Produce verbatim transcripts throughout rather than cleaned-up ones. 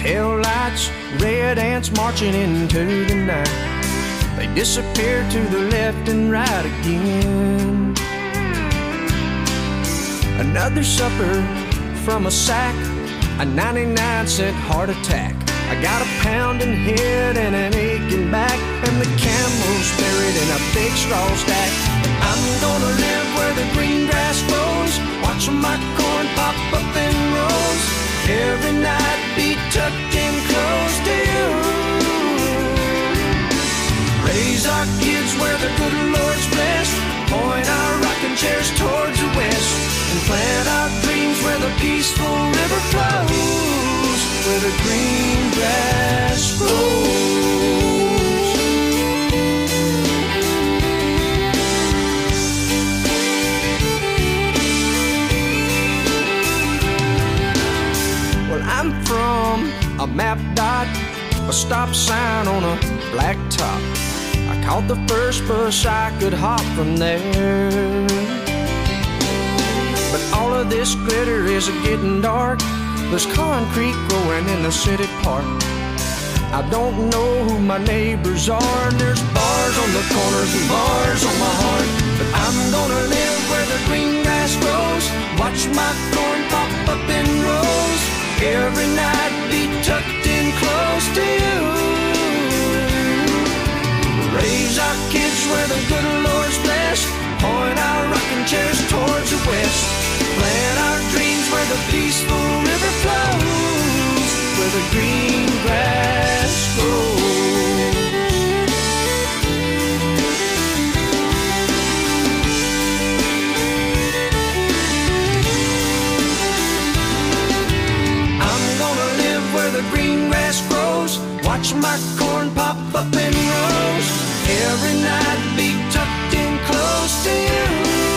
tail lights, red ants marching into the night. They disappear to the left and right again. Another supper from a sack, a ninety-nine cent heart attack. I got a pounding head and an aching back, and the camel's buried in a big straw stack. I'm gonna live where the green grass grows, watching my corn pop up in rows. Every night be tucked in close to you. Raise our kids where the good Lord's blessed, point our rocking chairs towards the west, and plant our dreams where the peaceful river flows, where the green grass grows. Well, I'm from a map dot, a stop sign on a black top. I caught the first bus I could hop from there. But all of this glitter is getting dark. There's concrete growing in the city park. I don't know who my neighbors are, and there's bars on the corners and bars on my heart. But I'm gonna live where the green grass grows, watch my corn pop up in rows. Every night be tucked in close to you. Raise our kids where the good Lord's blessed, point our rocking chairs towards the west, plant our dreams where the peaceful river flows, where the green grass grows. I'm gonna live where the green grass grows, watch my corn pop up in rows. Every night be tucked in close to you.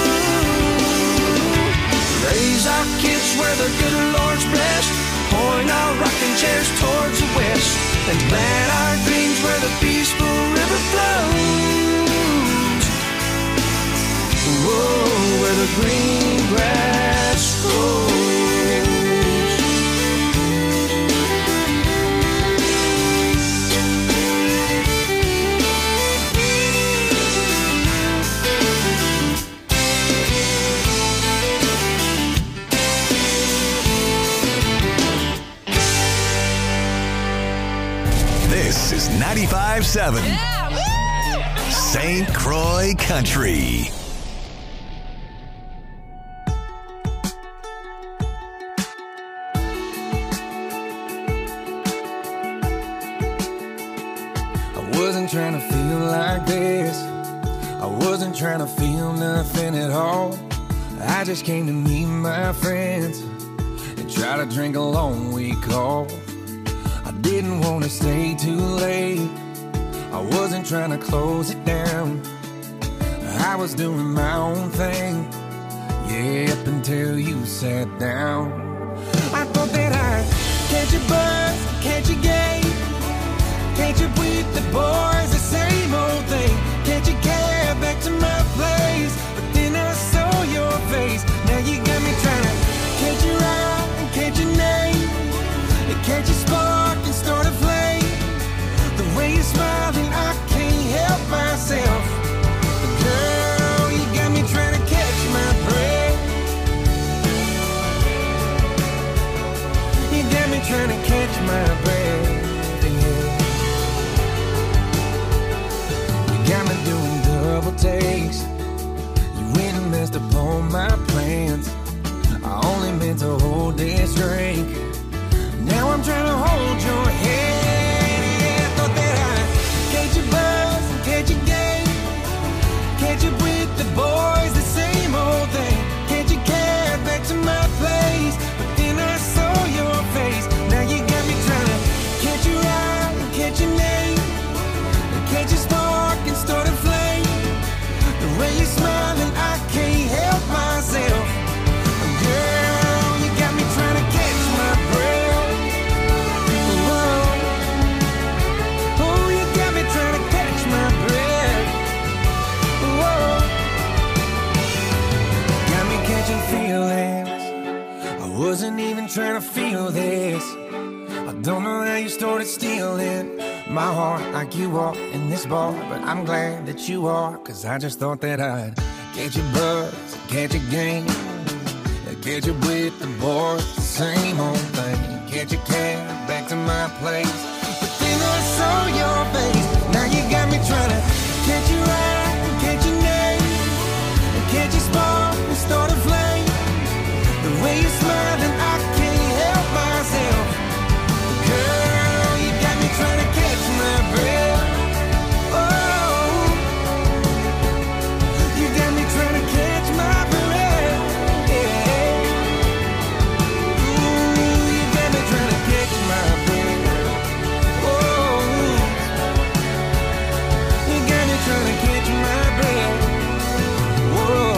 Raise our kids where the good Lord's blessed, point our rocking chairs towards the west, and plant our dreams where the peaceful river flows. Whoa, where the green grass grows. This is ninety-five seven yeah, Saint Croix Country. I wasn't trying to feel like this. I wasn't trying to feel nothing at all. I just came to meet my friends and try to drink a long week off. I didn't want to stay too late. I wasn't trying to close it down. I was doing my own thing, yeah, up until you sat down. I thought that I'd catch a buzz, catch a game, catch up with the boys, the same old thing. Catch a cab back to my place, but then I saw your face. Now you got me trying to catch your eye and catch your name, and catch a spark and start a flame. The way you're smiling, I can't help myself. But girl, you got me trying to catch my breath. You got me trying to catch my breath, yeah. You got me doing double takes. You went and messed up all my plans. I only meant to hold this drink. Now I'm trying to hold your hand. Yeah, I thought that I'd catch a buzz and catch a game, catch up with the boys, the same old thing. Catch a cab back to my place, but then I saw your face. Now you got me trying to catch your eye and catch your name, and catch a spark and start a flame. The way you're smiling, I can't help myself. Girl, you got me trying to catch my breath. Don't know how you started stealing my heart like you are in this bar, but I'm glad that you are, cause I just thought that I'd get your buzz, get your game, get you with the boys, the same old thing, get your cab back to my place. But then I saw your face, now you got me trying to catch your eye, catch your name, catch your spark and start a flame. The way you're smiling, I can't help myself. Girl, you got me trying to catch my breath. Oh, you got me trying to catch my breath. Yeah. Ooh, you got me trying to catch my breath. Oh, you got me trying to catch my breath. Whoa.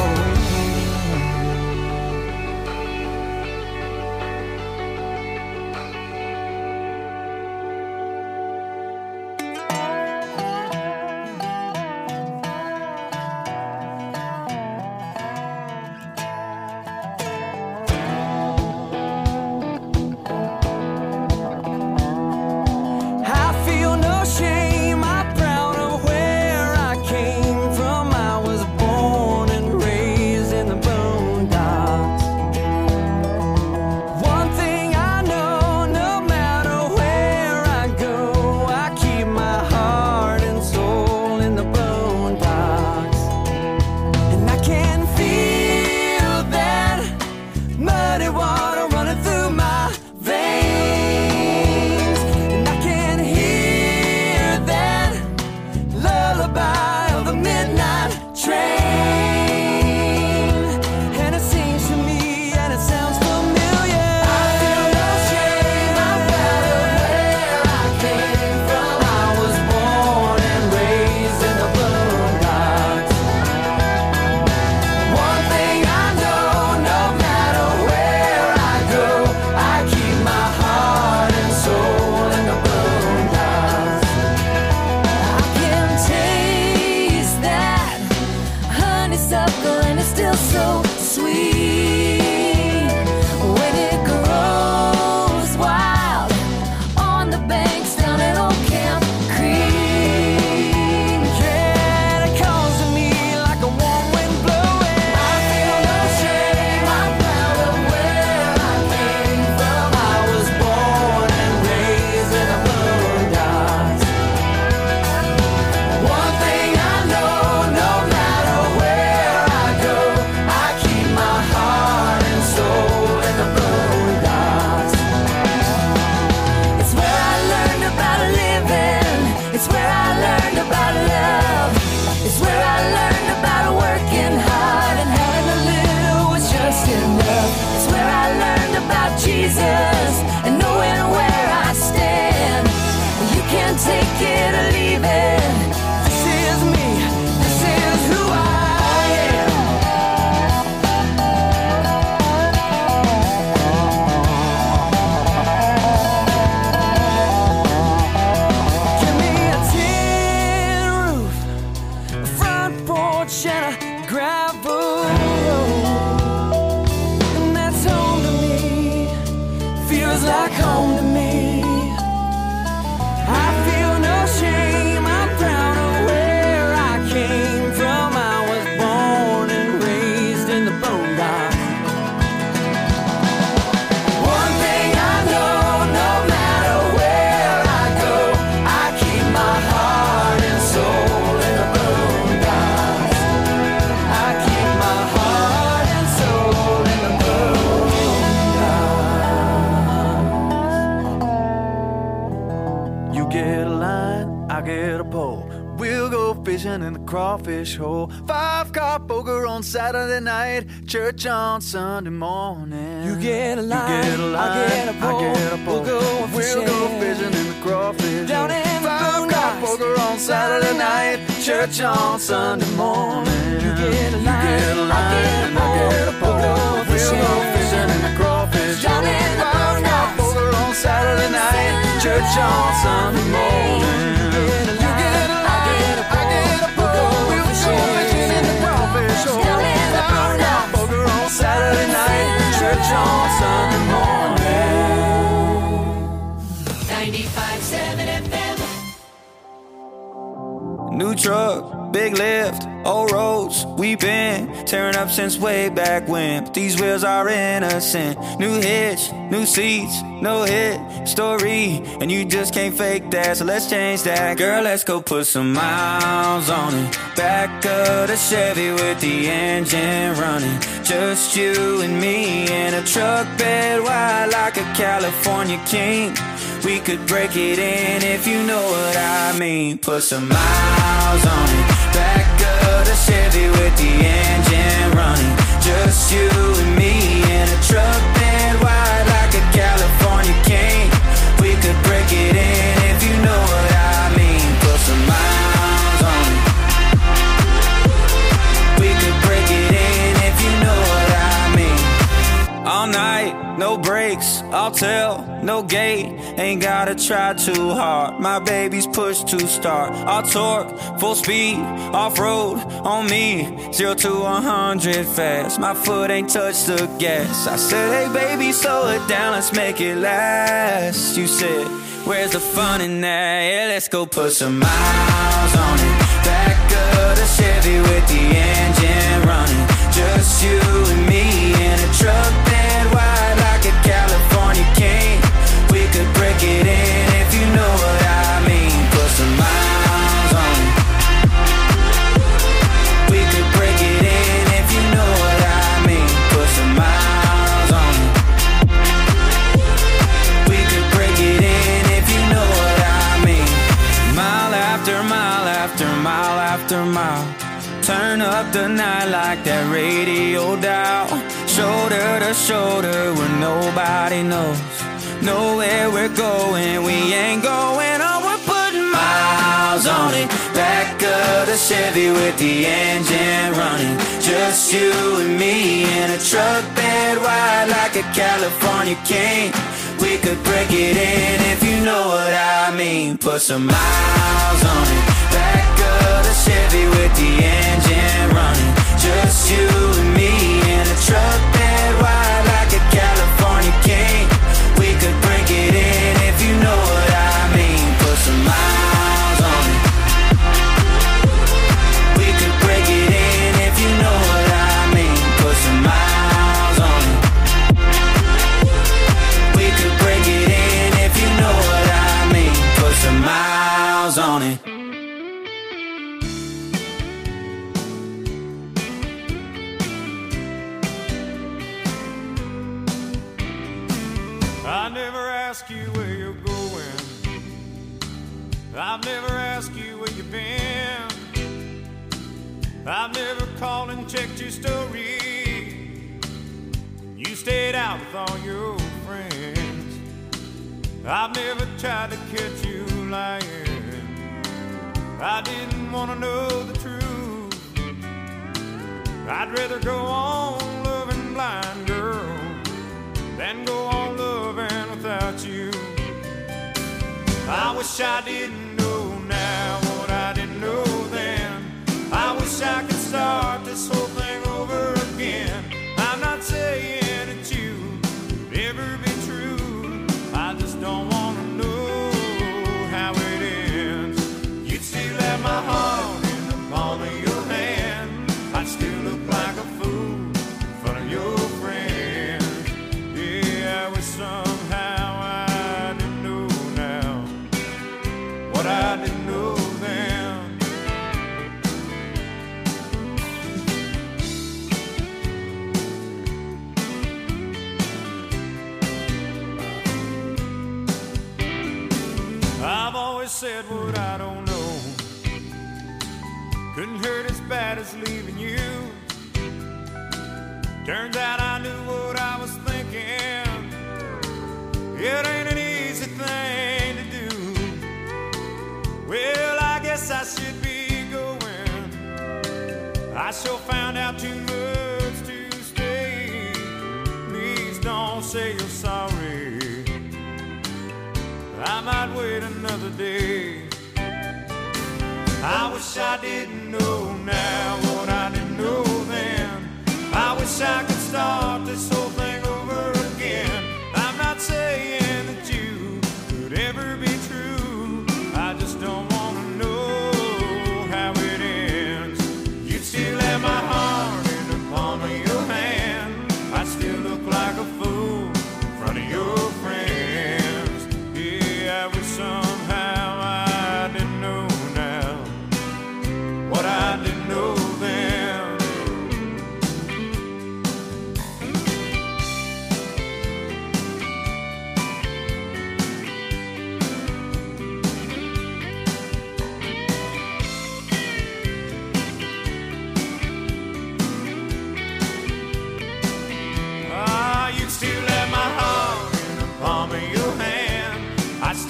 In the crawfish hole, five-car poker on Saturday night, church on Sunday morning. You get a line, you get a line, I get a pole, I get a pole. We'll go fishing, we'll go fishing in the crawfish down hole. in the Five-car poker on Saturday night, church on Sunday morning. You get a line, you get a line, I get a pole, I get a pole. We'll go We'll fishing, go fishing in the crawfish down hole. in the Five-car poker on Saturday night, church on Sunday morning. Saturday night, church on Sunday morning. ninety-five point seven F M. New truck, big lift, old roads, we been tearing up since way back when. But these wheels are innocent. New hitch, new seats, no hit story, and you just can't fake that, so let's change that. Girl, let's go put some miles on it. Back of the Chevy with the engine running. Just you and me in a truck bed wide like a California king. We could break it in if you know what I mean. Put some miles on it. Back of the Chevy with the engine running. Just you and me in a truck bed wide like a California king. We could break it in if you know what I mean. Put some miles on it. We could break it in if you know what I mean. All night, no brakes, I'll tell, no gate. Ain't gotta try too hard. My baby's push to start. I'll torque, full speed, off-road on me. Zero to one hundred fast. My foot ain't touched the gas. I said, hey baby, slow it down, let's make it last. You said, where's the fun in that? Yeah, let's go put some miles on it. Back of the Chevy with the engine running. Just you and me in a truck bed wide like a California king. We could break it in if you know what I mean. Put some miles on it. We could break it in if you know what I mean. Put some miles on it. We could break it in if you know what I mean. Mile after mile after mile after mile. Turn up the night like that radio dial. Shoulder to shoulder where nobody knows. Know where we're going, we ain't going on. We're putting miles on it. Back of the Chevy with the engine running. Just you and me in a truck bed wide like a California king. We could break it in if you know what I mean. Put some miles on it. Back of the Chevy with the engine running. Just you and me in a truck bed wide like a California king. We could break it in if you know what I mean. Put some miles on it. We could break it in if you know what I mean. Put some miles on it. We could break it in if you know what I mean. Put some miles on it. I never ask you where you're going. I've never asked you where you've been. I've never called and checked your story. You stayed out with all your friends. I've never tried to catch you lying. I didn't want to know the truth. I'd rather go on loving blind, girl, than go on loving without you. I wish I didn't know now what I didn't know then. I wish I could start this whole thing over again. I'm not saying that you could ever be true. I just don't want to know how it ends. You'd still have my heart in the palm of your hand. I'd still look like a fool in front of your friends. Yeah, I wish somehow I didn't know now what I didn't know then. I've always said what I don't know. Couldn't hurt as bad as leaving you. Turns out I knew what I was thinking. It ain't an easy thing to do. Well, I guess I should be going. I sure found out too much to stay. Please don't say you're sorry. I might wait another day. I wish I didn't know now what I didn't know then. I wish I could start this whole thing over again. I'm not saying that you could ever be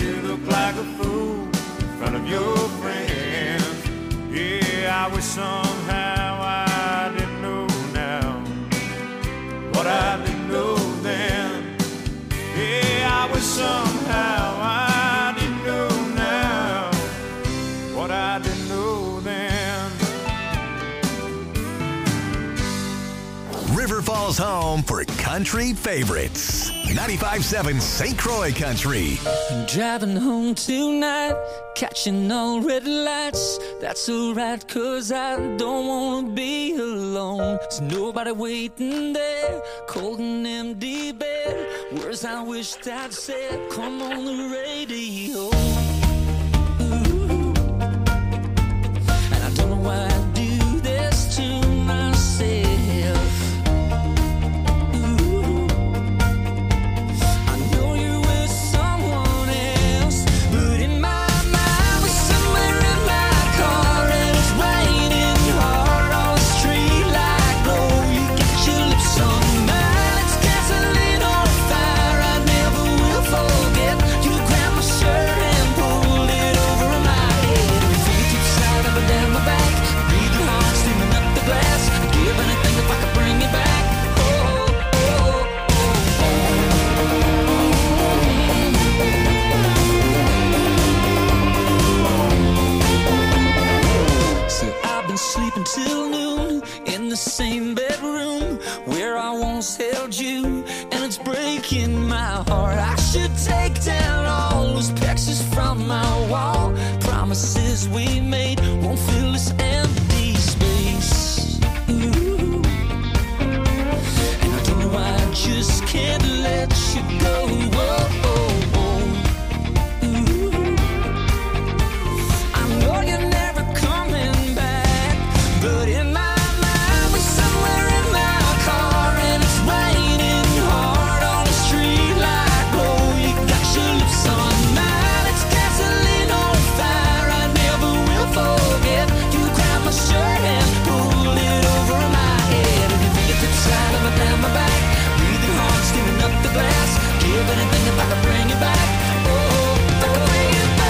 you look like a fool in front of your friends. Yeah, I wish somehow I didn't know now what I didn't know then. Yeah, I wish somehow I didn't know now what I didn't know then. River Falls home for country favorites. ninety-five point seven Saint Croix Country. Driving home tonight, catching all red lights. That's alright, cause I don't wanna be alone. There's nobody waiting there, cold and empty bed. Words I wished I'd said, come on the radio. Ooh. And I don't know why I do this to myself. Sleeping till noon in the same bedroom where I once held you, and it's breaking my heart. I should take down all those pictures from my wall. Promises we made won't fill this empty space. Ooh. And I don't know why I just can't let you go. Whoa, oh, oh. Ooh. I know you're never coming back. But in my mind, we're somewhere in my car, and it's raining hard on the street like glow. You got your lips on mine, it's gasoline on fire. I never will forget. You grabbed my shirt and pulled it over my head, and your fingertips sliding up down my back, breathing hard, steaming up the glass. Give anything if I could bring you back. Oh, if I could bring you back.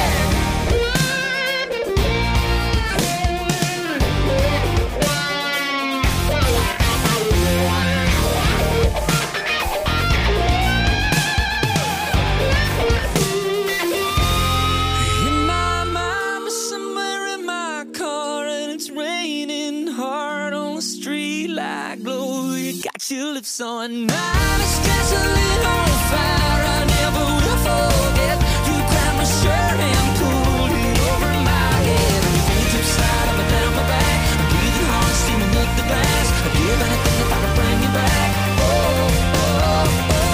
Your lips on mine, it's gasoline on fire. I never will forget. You grabbed my shirt and pulled it over my head, and your fingertips slide up and down my back. I'm breathing hard, steaming up the glass. I'd give anything if I could bring you back. Oh, oh, oh, oh.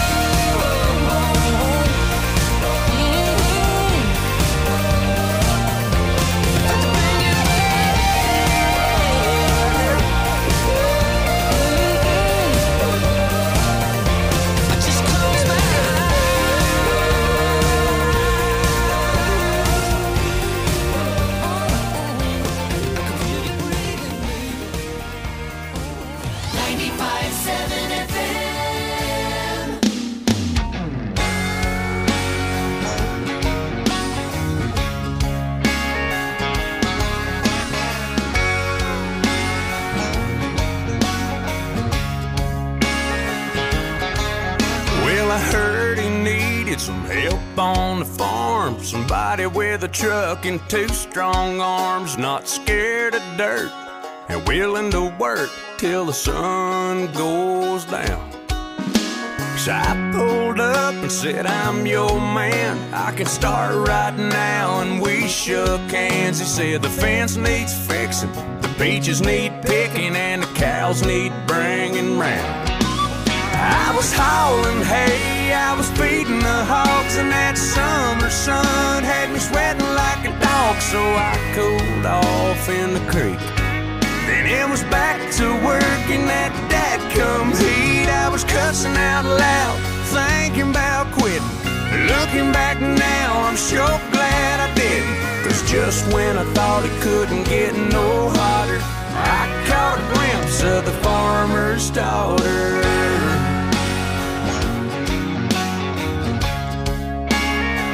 Some help on the farm, somebody with a truck and two strong arms, not scared of dirt and willing to work till the sun goes down. So I pulled up and said, I'm your man, I can start right now, and we shook hands. He said the fence needs fixing, the peaches need picking, and the cows need bringing round. I was hauling hay, I was feeding the hogs, and that summer sun had me sweating like a dog. So I cooled off in the creek, then it was back to work in that dadgum heat. I was cussing out loud, thinking about quitting. Looking back now, I'm sure glad I didn't, 'cause just when I thought it couldn't get no hotter, I caught a glimpse of the farmer's daughter.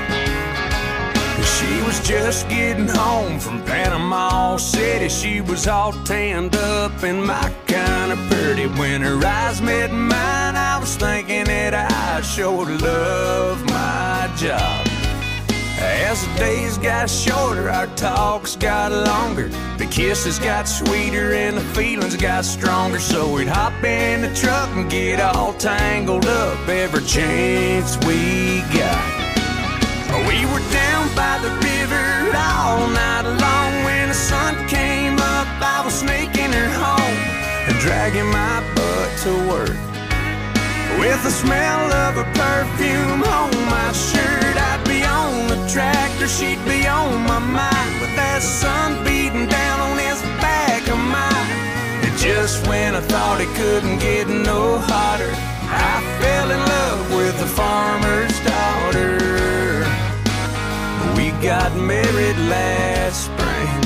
She was just getting home from Panama City. She was all tanned up and my kind of pretty. When her eyes met mine, I was thinking that I sure love my job. As the days got shorter, our talks got longer. The kisses got sweeter and the feelings got stronger. So we'd hop in the truck and get all tangled up every chance we got. We were down by the river all night long. When the sun came up, I was sneaking her home and dragging my butt to work. With the smell of her perfume on my shirt, I'd be on the tractor, she'd be on my mind. With that sun beating down on this back of mine. And just when I thought it couldn't get no hotter, I fell in love with the farmer's daughter. We got married last spring.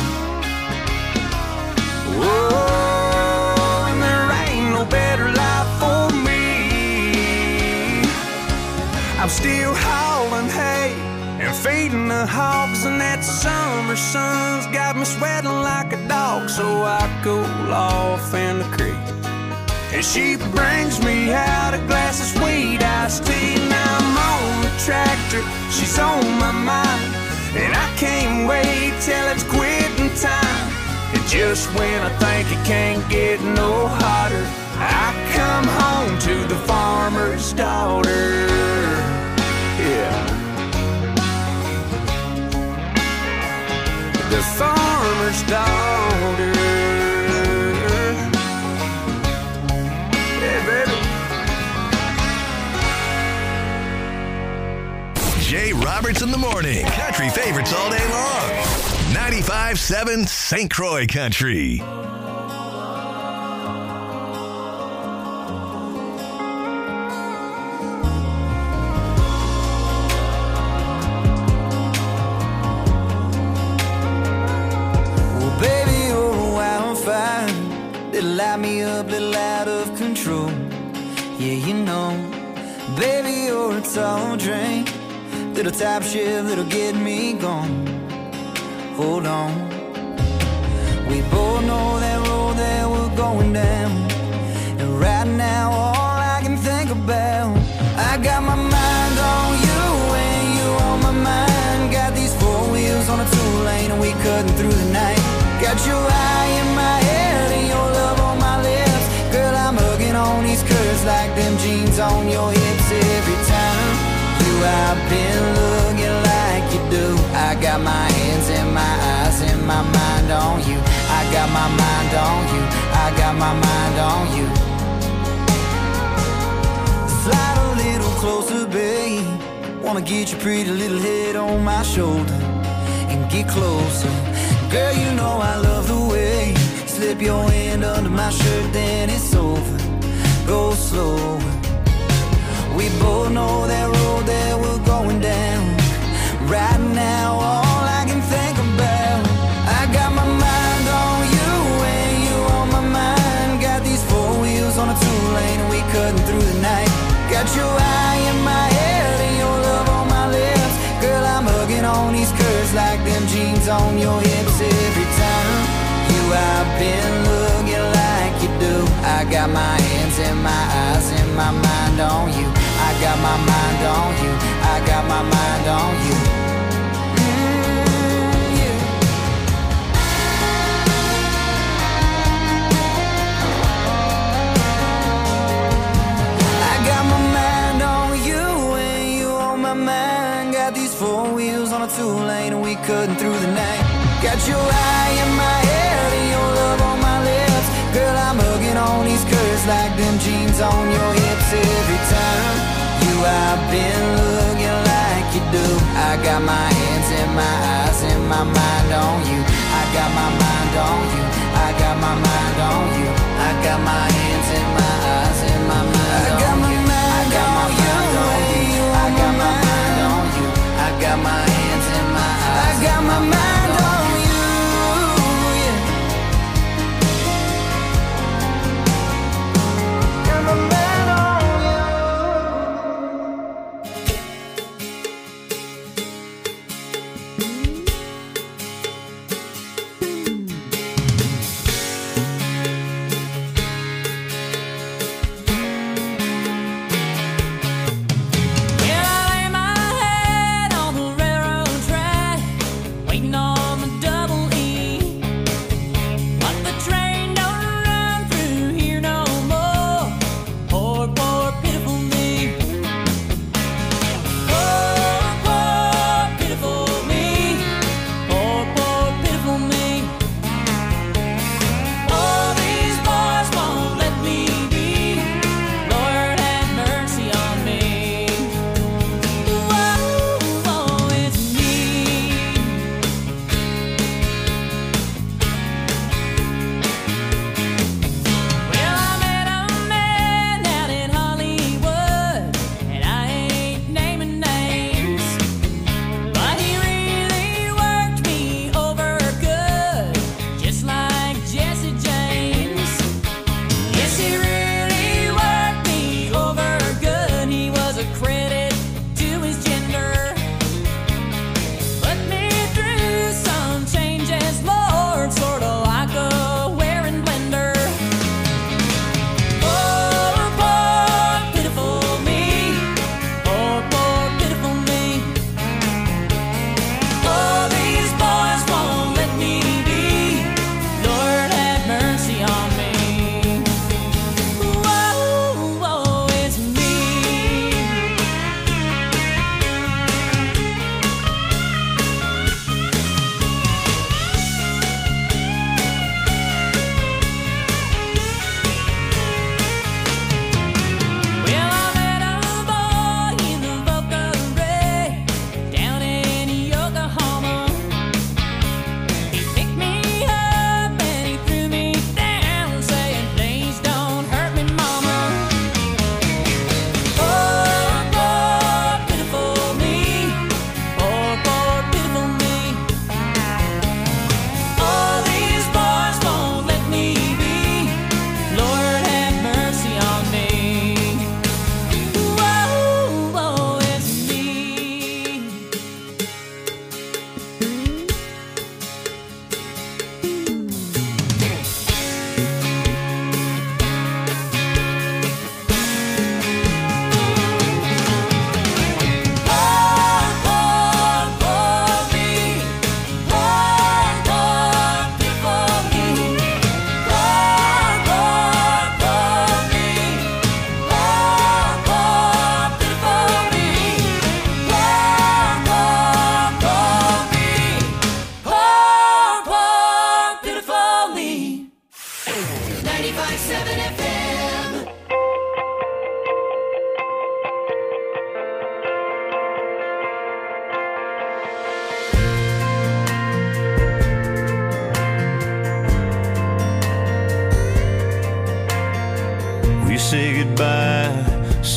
Whoa, and there ain't no better life for me. I'm still hauling hay and feeding the hogs, and that summer sun's got me sweating like a dog. So I cool off in the creek, and she brings me out a glass of sweet iced tea. Now I'm on the tractor, she's on my mind, and I can't wait till it's quitting time. And just when I think it can't get no hotter, I come home to the farmer's daughter. Yeah, the farmer's daughter. Yeah, baby. Jay Roberts in the morning. Country favorites all day long. ninety-five point seven Saint Croix Country. Little light me up, little out of control. Yeah, you know, baby, you're a tall drink. Little top shift, little get me gone. Hold on. We both know that road that we're going down. And right now, all I can think about, I got my mind on you and you on my mind. Got these four wheels on a two-lane and we cutting through the night. Got your eye in my head and your love on my lips. Girl, I'm hugging on these curves like them jeans on your hips. Every time you I've been looking like you do. I got my hands and my eyes and my mind on you. I got my mind on you. I got my mind on you. Slide a little closer, babe. Wanna get your pretty little head on my shoulder and get closer. Girl, you know I love the way you slip your hand under my shirt, then it's over. Go slower. We both know that road that we're going down. Right now, all I can think about, I got my mind on you and you on my mind. Got these four wheels on a two-lane and we cutting through the night. Got your eye in my head and your love on my lips. Girl, I'm hugging on these curves like them jeans on your hips. Every time you I've been looking like you do. I got my hands and my eyes and my mind on you. I got my mind on you. I got my mind on you. Mm, yeah. I got my mind on you and you on my mind. Got these four wheels on a two-lane and we cutting through the night. Got your eye in my head and your love on my lips. Girl, I'm hugging on these curves like them jeans on your hips. Every time you I've been looking like you do. I got my hands and my eyes and my mind on you. I got my mind on you. I got my mind on you. I got my hands and my eyes and my mind on you. I got my mind on you. I got my mind on you. I got my hands and my eyes. I got my mind on you.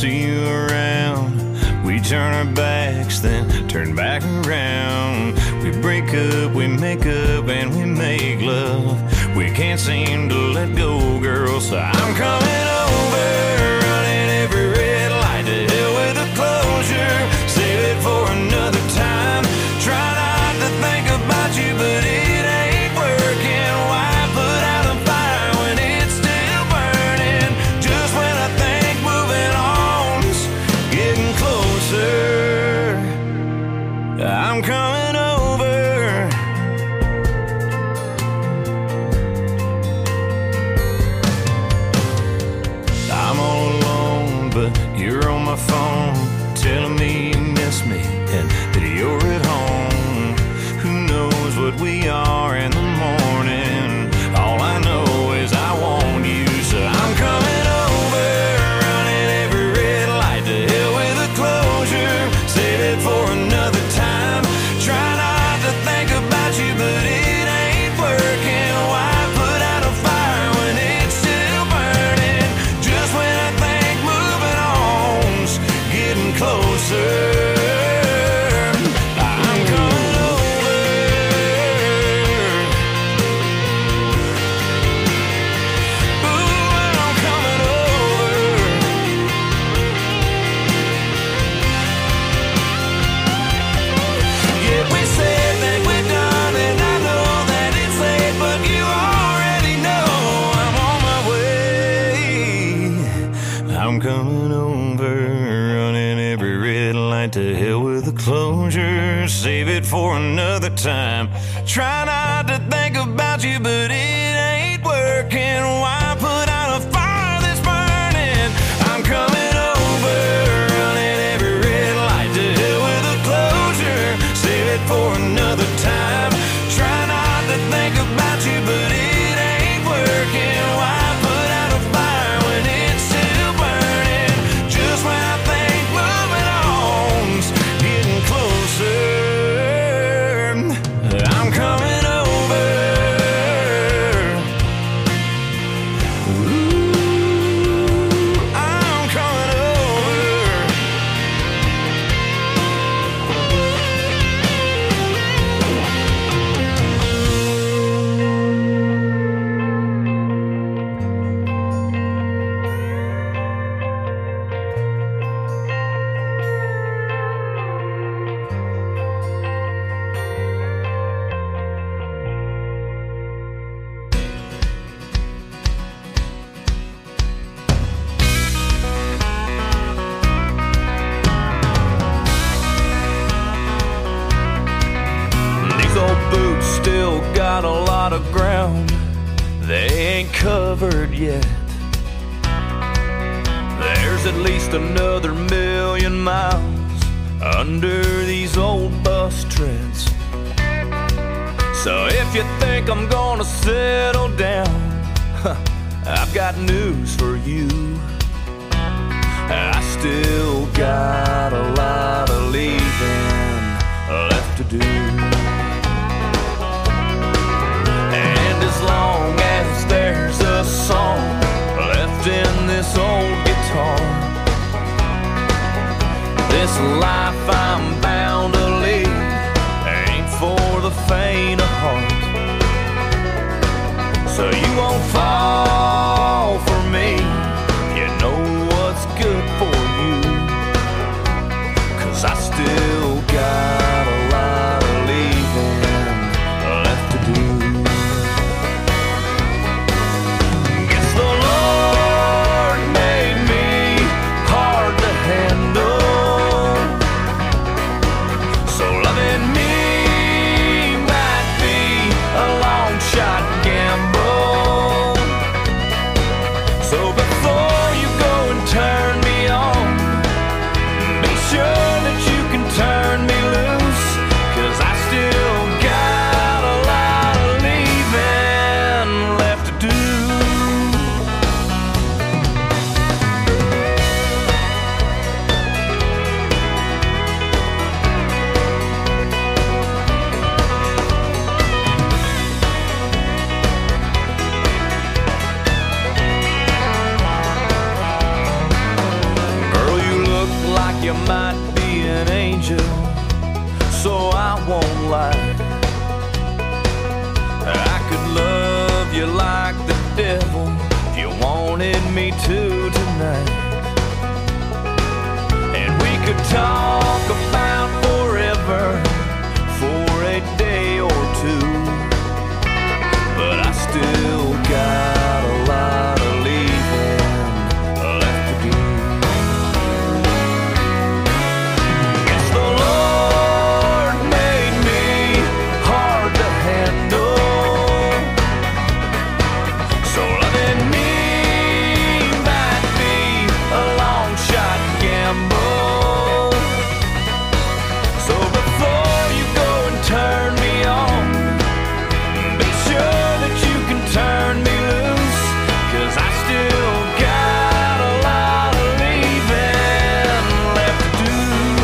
see you around. We turn our backs, then turn back around. We break up, we make up, and we make love. We can't seem to let go, girl, so I'm coming over, running every red light. To hell with the closure, save it for another time. Try not to think about you, but it ain't working. Why put out a fire when it's still burning? Just when I think moving on's getting closer, I'm coming over. I'm all alone, but you're on my phone, telling me you miss me and that you're at home. Who knows what we are in the morning? All I know is I want you, so I'm coming over, running every red light. To hell with the closure, save it for another time. Try not to think about you, but it ain't working. Why put out a fire when it's still burning? Just when I think moving on's getting closer, I'm coming over. Ooh, I'm coming over. Yeah, we said that we're done, and I know that it's late, but you already know I'm on my way. I'm coming over, running every red light. To hell with the closure, save it for another time. Try not to think about you, but it ain't working. Why put out a fire that's burning? I'm coming over, running every red light. To hell with the closure, save it for another time. Try not to think about you, but it ain't working. Why put out a fire when it's still burning? Just when I think moving on's getting closer, I'm coming over. Ooh, I'm coming over. These old boots still got a lot of ground they ain't covered yet. There's at least another million miles under these old bus treads. So if you think I'm gonna settle down, huh, I've got news for you. I still got a lot of leaving left to do. And as long as there's a song left in this old guitar, this life I'm bound to lead ain't for the faint of heart. So you won't fall for me, you know what's good for you. 'Cause I still got a lot of leaving left to do. Guess the Lord made me hard to handle. so I won't lie. I could love you like the devil if you wanted me to tonight. And we could talk about forever for a day or two, but I still got a lot of leaving left to do. Guess the Lord made me hard to handle, so loving me might be a long shot gamble. So before you go and turn me on, be sure that you can turn me loose, 'cause I still got a lot of leaving left to do.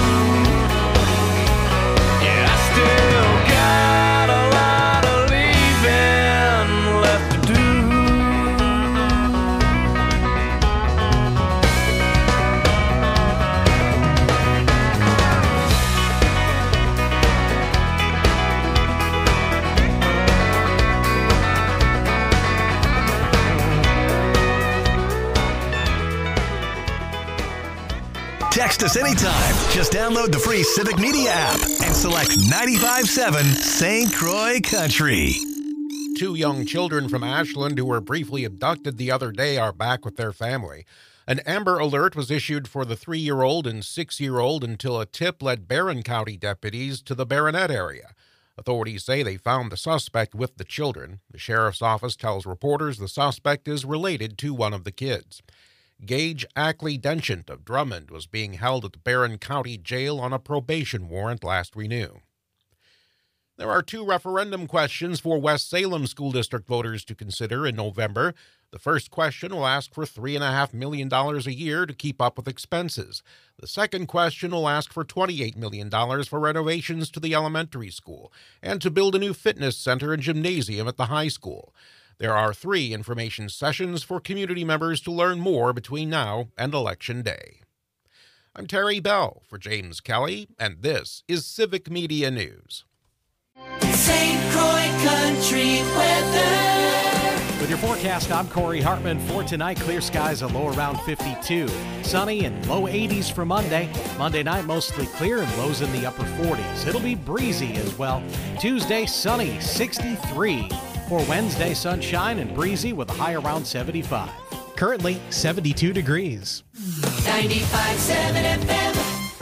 Yeah, I still got a lot of leaving left to do. Text us anytime. Just download the free Civic Media app and select ninety-five point seven Saint Croix Country. Two young children from Ashland who were briefly abducted the other day are back with their family. An Amber Alert was issued for the three-year-old and six-year-old until a tip led Barron County deputies to the Baronet area. Authorities say they found the suspect with the children. The sheriff's office tells reporters the suspect is related to one of the kids. Gage Ackley Denchant of Drummond was being held at the Barron County Jail on a probation warrant last renew. There are two referendum questions for West Salem School District voters to consider in November. The first question will ask for three point five million dollars a year to keep up with expenses. The second question will ask for twenty-eight million dollars for renovations to the elementary school and to build a new fitness center and gymnasium at the high school. There are three information sessions for community members to learn more between now and Election Day. I'm Terry Bell for James Kelly, and this is Civic Media News. Saint Croix Country weather. With your forecast, I'm Corey Hartman. For tonight, clear skies, a low around fifty-two. Sunny and low eighties for Monday. Monday night, mostly clear and lows in the upper forties. It'll be breezy as well. Tuesday, sunny, sixty-three. For Wednesday, sunshine and breezy with a high around seventy-five. Currently, seventy-two degrees. ninety-five point seven F M.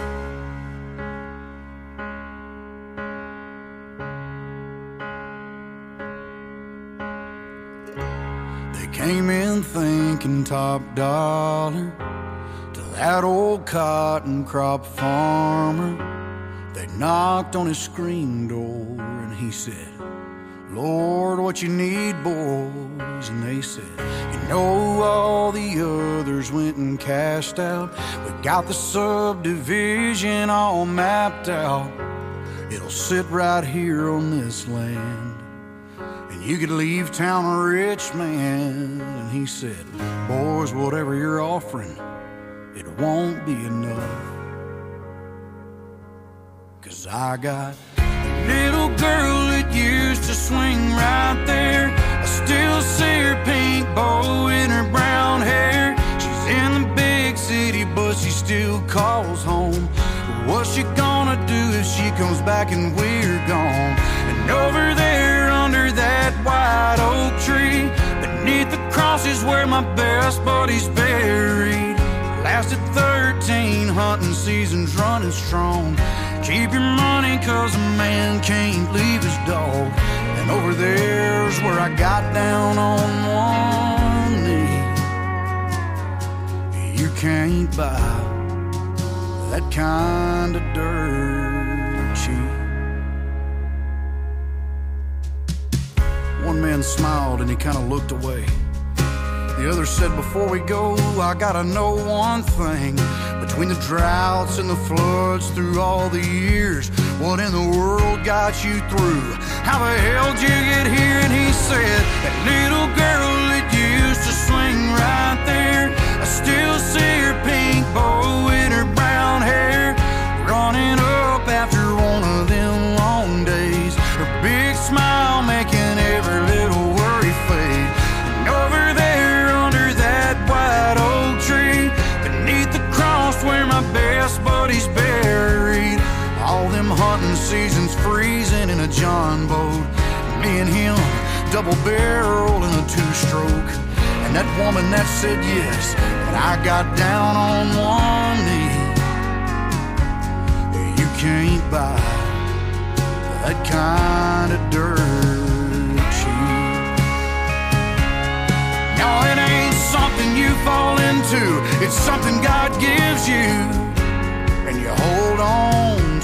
They came in thinking top dollar to that old cotton crop farmer. They knocked on his screen door and he said, Lord, what you need, boys? And they said, you know, all the others went and cashed out. We got the subdivision all mapped out. It'll sit right here on this land, and you could leave town a rich man. And he said, boys, whatever you're offering, it won't be enough. 'Cause I got a little girl that used to swing right there. I still see her pink bow in her brown hair. She's in the big city, but she still calls home. What's she gonna do if she comes back and we're gone? And over there under that white oak tree, beneath the cross is where my best buddy's buried. Lasted thirteen hunting seasons running strong. Keep your money, 'cause a man can't leave his dog. And over there's where I got down on one knee. You can't buy that kind of dirt cheap. One man smiled and he kind of looked away. The other said, before we go, I gotta know one thing. Between the droughts and the floods through all the years, what in the world got you through? How the hell did you get here? And he said, that little girl that used to swing right there, I still see her pink bow in her brown hair, running up after one of them sun's freezing in a John boat. Me and him, double barrel in a two-stroke. And that woman that said yes, but I got down on one knee. You can't buy that kind of dirt cheap. No, it ain't something you fall into. It's something God gives you and you hold on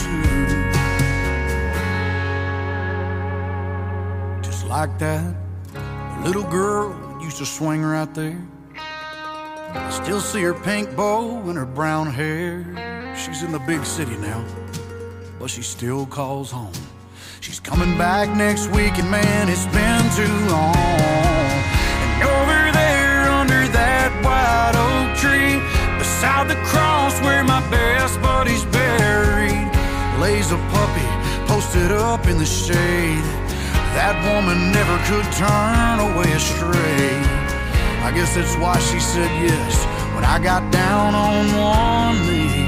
to. Just like that little girl used to swing right there. I still see her pink bow and her brown hair. She's in the big city now, but she still calls home. She's coming back next week, and man, it's been too long. And over there under that white oak tree, beside the cross where my best buddy's buried, lays a puppy posted up in the shade. That woman never could turn away astray. I guess that's why she said yes when I got down on one knee.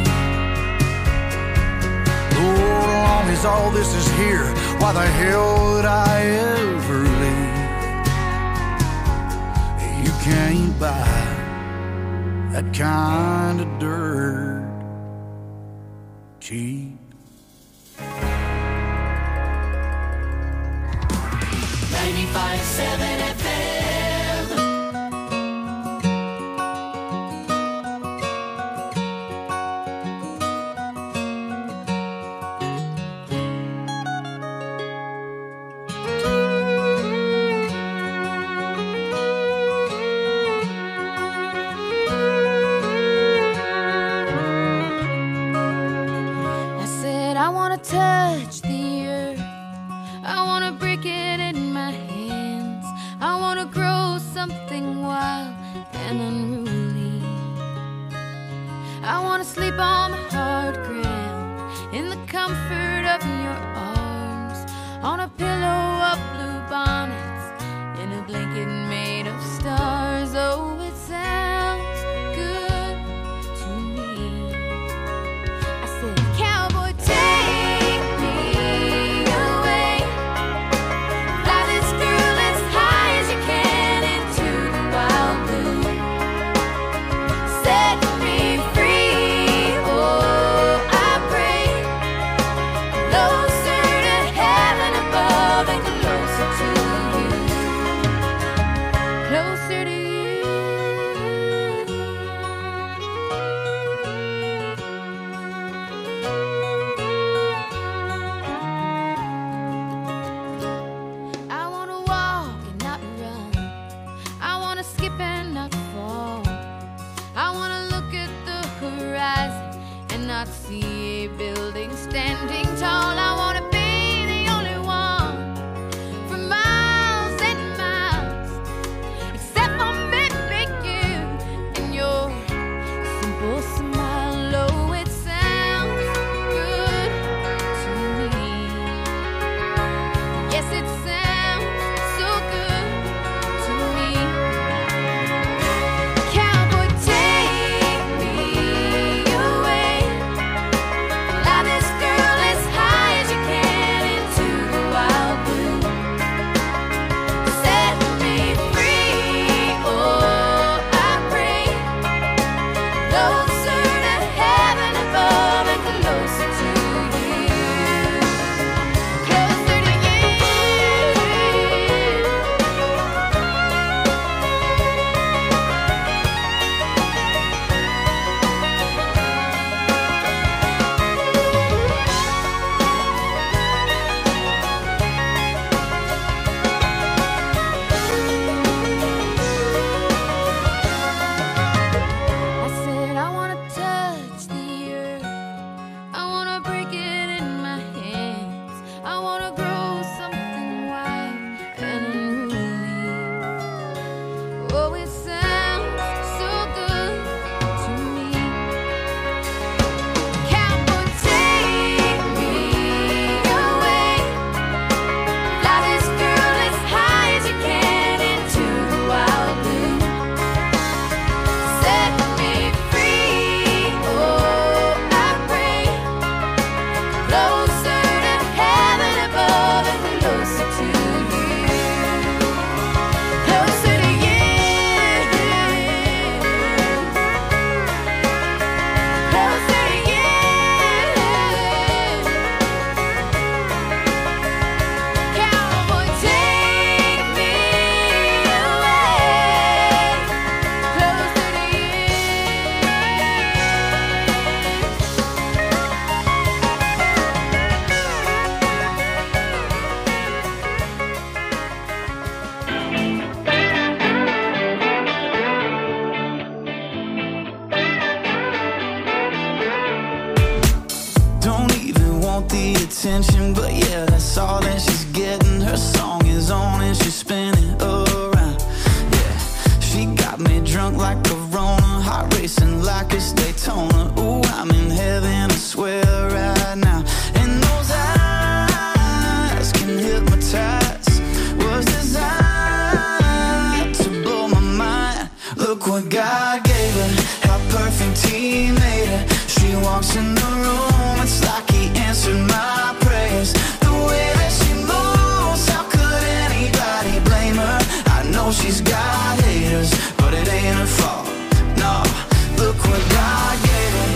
Lord, as long as all this is here, why the hell would I ever leave? You can't buy that kind of dirt cheap. ninety-five seven F M. I said I wanna touch the earth, I wanna break it in my hands, I But yeah, that's all that she's getting. Her song is on and she's spinning around. Yeah, she got me drunk like Corona, heart racing like it's Daytona. Ooh, I'm in heaven, I swear right now. And those eyes can hypnotize, was designed to blow my mind. Look what God gave her, how perfect He made her. She walks in the room, it's like He answered my prayers. The way that she moves, how could anybody blame her? I know she's got haters, but it ain't her fault. No, look what God gave her.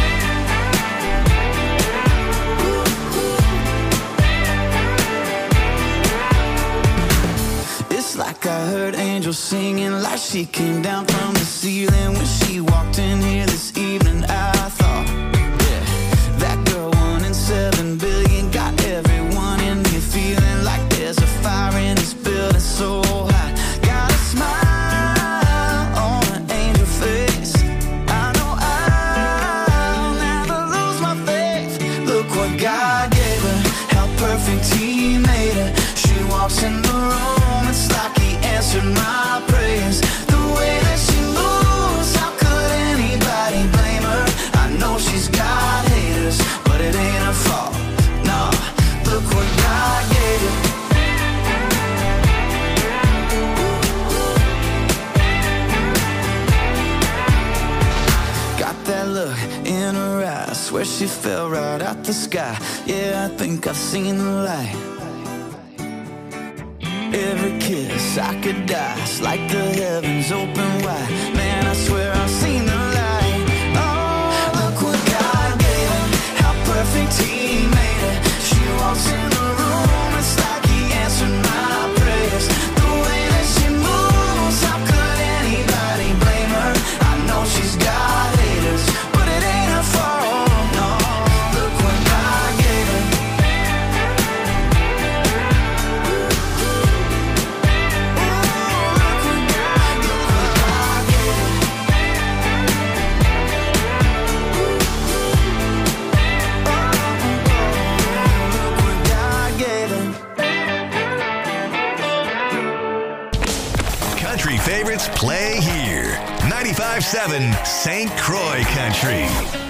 It's like I heard angels singing, like she came down from the ceiling when she walked in here this evening. I thought, yeah, that girl one in seven billion got everyone in here feeling like there's a fire in this building so hot. Got a smile on an angel face. I know I'll never lose my faith. Look what God gave her, how perfect He made her. She walks in the room, it's like He answered my prayers. The way that she moves, how could anybody blame her? I know she's got haters, but it ain't her fault. No, look what God gave her. Got that look in her eyes, swear she fell right out the sky. Yeah, I think I've seen the light. Every kiss I could die, it's like the heavens open wide. Man, I swear I've seen the light. Oh, look what God gave her, how perfect He made her. She walks in the room, it's like He answered my prayers. The way that she moves, how could anybody blame her? I know she's got haters, but it ain't her fault. No, look what God gave her. Country favorites play here. ninety-five seven Saint Croix Country.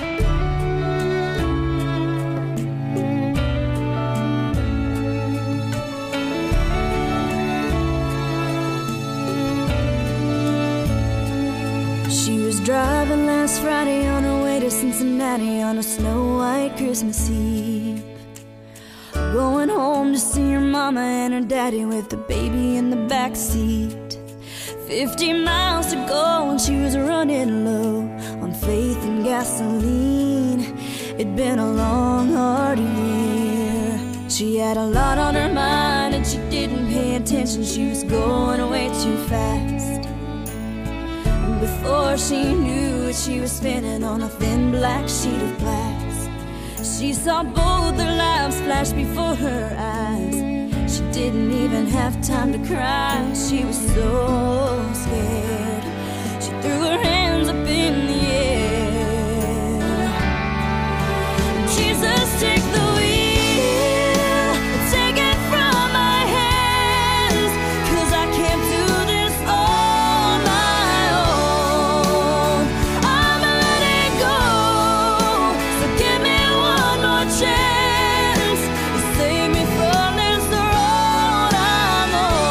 She was driving last Friday on her way to Cincinnati on a snow-white Christmas Eve. Going home to see her mama and her daddy with the baby in the back seat. Fifty miles to go and she was running low on faith and gasoline. It'd been a long, hard year. She had a lot on her mind and she didn't pay attention. She was going way too fast. And before she knew it, she was spinning on a thin black sheet of glass. She saw both their lives flash before her eyes. She didn't even have time to cry. She was so scared. She threw her hands up in the air. Jesus, take the wheel, take it from my hands, 'cause I can't do this on my own. I'm letting go, so give me one more chance to save me from this road I'm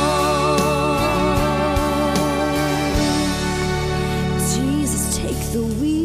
on. Jesus, take the wheel.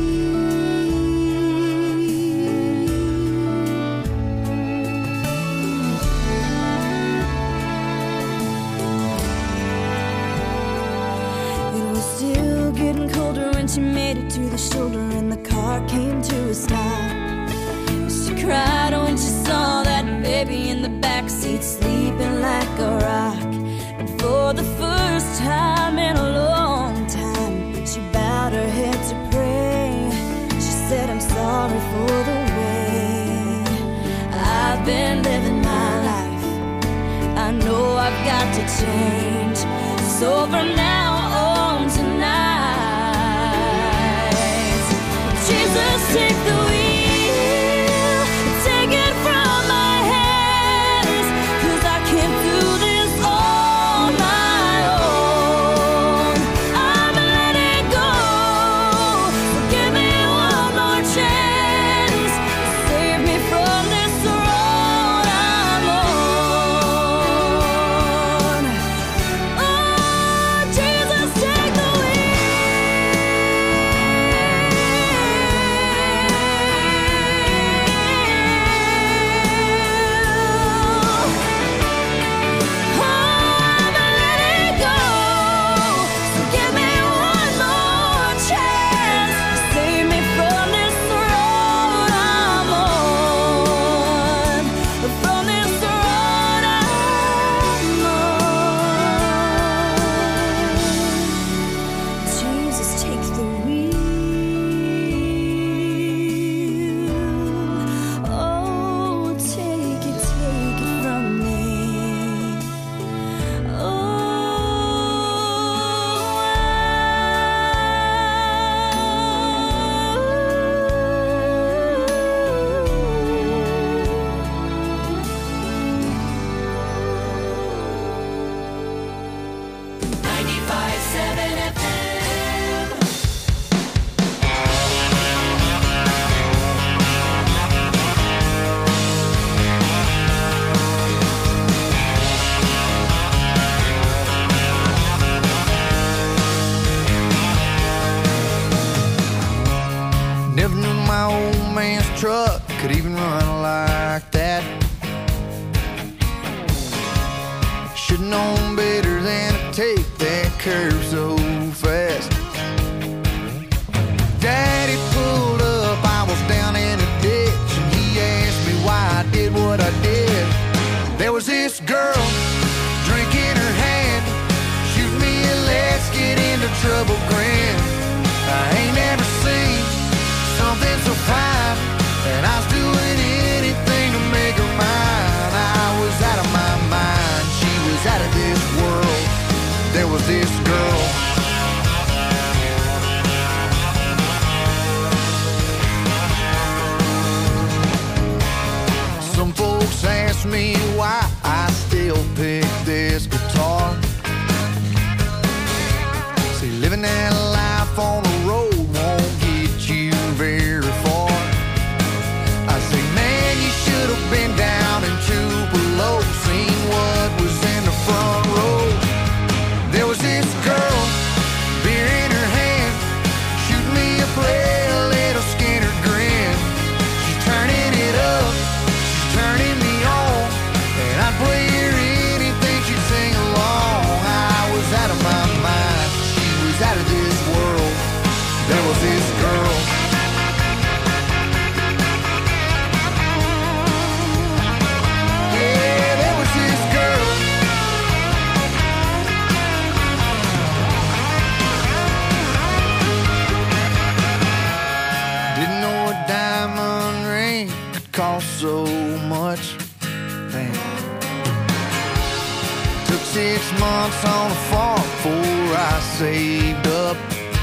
It was still getting colder when she made it to the shoulder and the car came to a stop. She cried when she saw that baby in the backseat sleeping like a rock. And for the first time in a long time, she bowed her head to pray. She said, I'm sorry for the way I've been living my life. I know I've got to change. So from now on tonight, Jesus, take the wheel, take it from my hands. truck could even run like that. Should've known better than to take that curve so fast. Daddy pulled up, I was down in a ditch, and he asked me why I did what I did. There was this girl, drink in her hand, shoot me a let's get into trouble grin. I ain't never seen something so fine, and I was doing anything to make her mine. I was out of my mind, she was out of this world. There was this girl. Some folks ask me why I still pick this guitar. See, living that life on the road won't get you very far. I say, man, you should have been down in Tupelo, seen what was in the front row. There was this girl, beer in her hand, shoot me a play, a little Skinner grin. She's turning it up, she's turning me on, and I'd play her anything, she'd sing along. I was out of my mind, she was out of this world. There was this girl. Yeah, there was this girl. Didn't know a diamond ring could cost so much. Damn. Took six months on a farm before I saved up.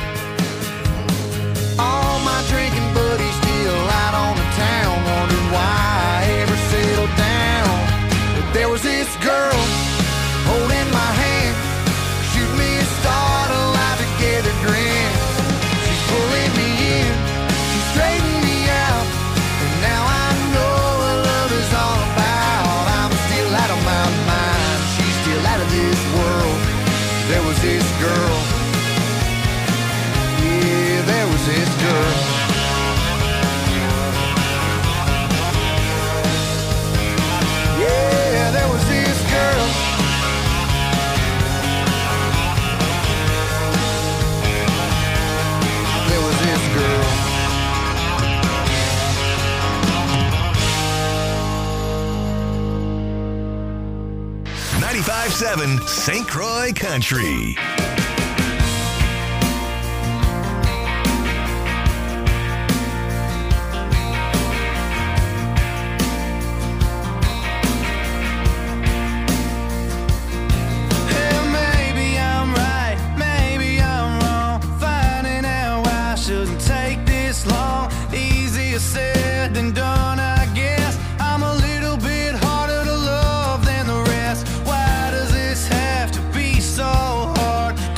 All my drinking buddies still out on the town, wondering why I ever settled down. But there was this girl holding my hand, shoot me a start, a life together grin. She's pulling me in, she's straightening me out, and now I know what love is all about. I'm still out of my mind, she's still out of this world. There was this girl. Yeah, there was this girl. Yeah, there was this girl. There was this girl. ninety-five point seven Saint Croix Country. Said and done, I guess. I'm a little bit harder to love than the rest. Why does this have to be so hard?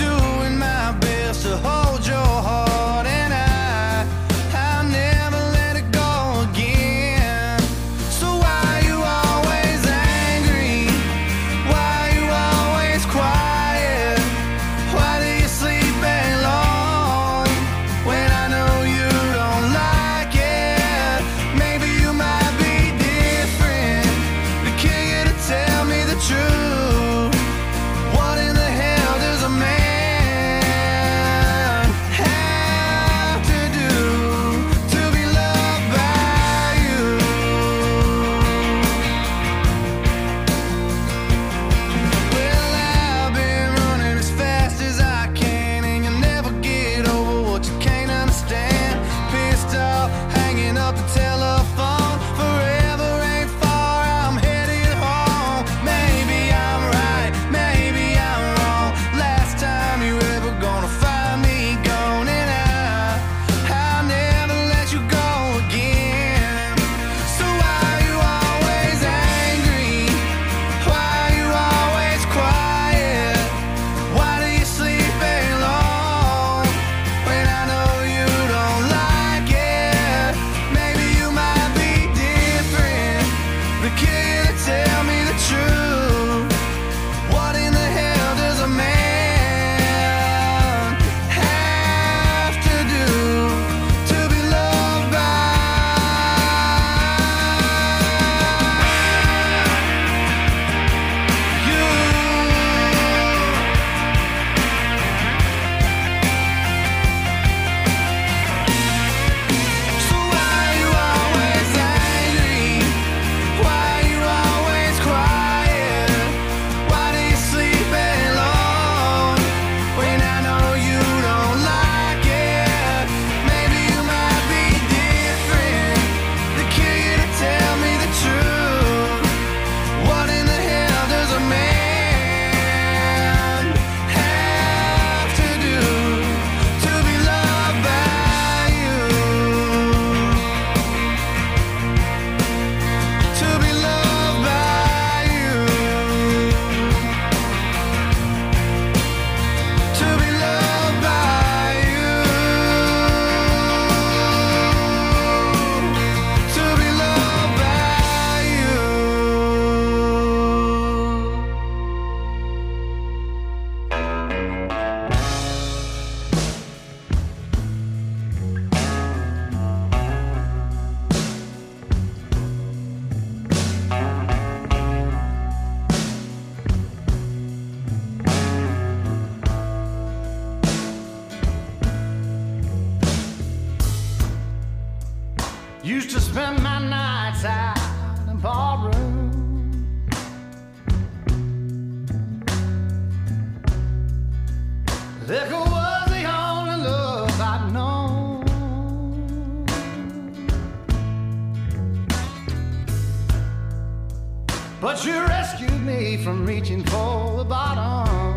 rescued me from reaching for the bottom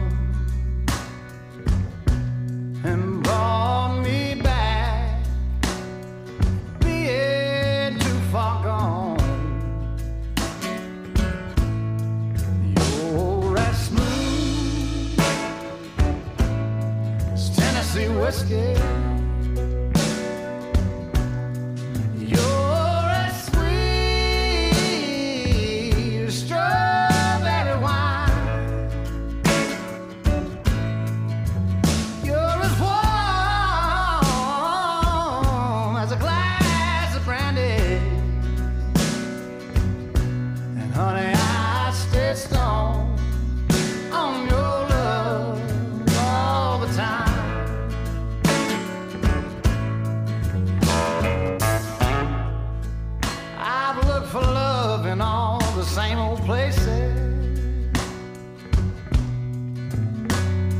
and brought me back, being too far gone. You're as smooth as Tennessee whiskey,